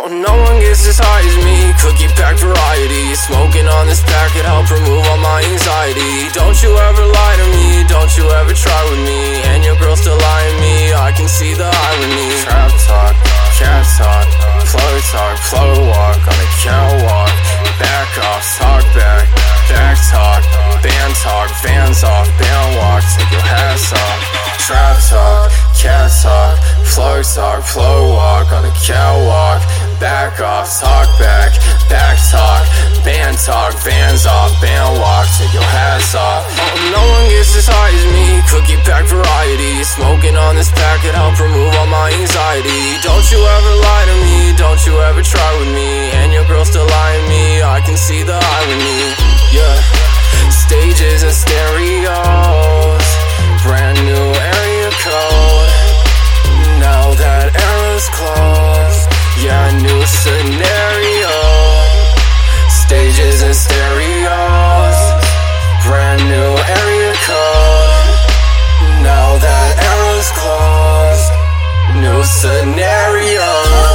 Oh, no one gets as high as me. Cookie pack variety. Smoking on this pack could help remove all my anxiety. Don't you ever lie to me, don't you ever try with me. And your girl still eyeing me, I can see the irony. Trap talk, cat talk, floor walk on the catwalk. Back off, talk back, back talk, band talk, fans off, band walk, take your hats off. Trap talk, cat talk, floor walk on the catwalk. Back off, talk back, back talk, band talk, fans off, band walk, take your hats off. Oh, no one gets as high as me, cookie pack variety. Smoking on this pack could help remove all my anxiety. Don't you ever lie to me, don't you ever try with me. And your girl still eyeing me, I can see the irony. Yeah, stages and stereos, brand new area code. Now that era's closed, yeah, new scenario. Stages and stereos, brand new area code. Now that era's closed, new scenario.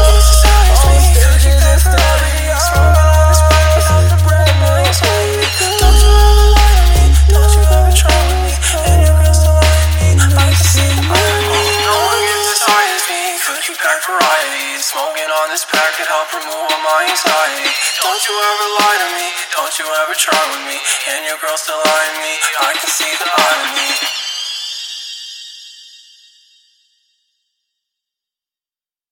Smoking on this pack could help remove all my anxiety. Don't you ever lie to me, don't you ever try with me. And your girl still eyeing me, I can see the irony.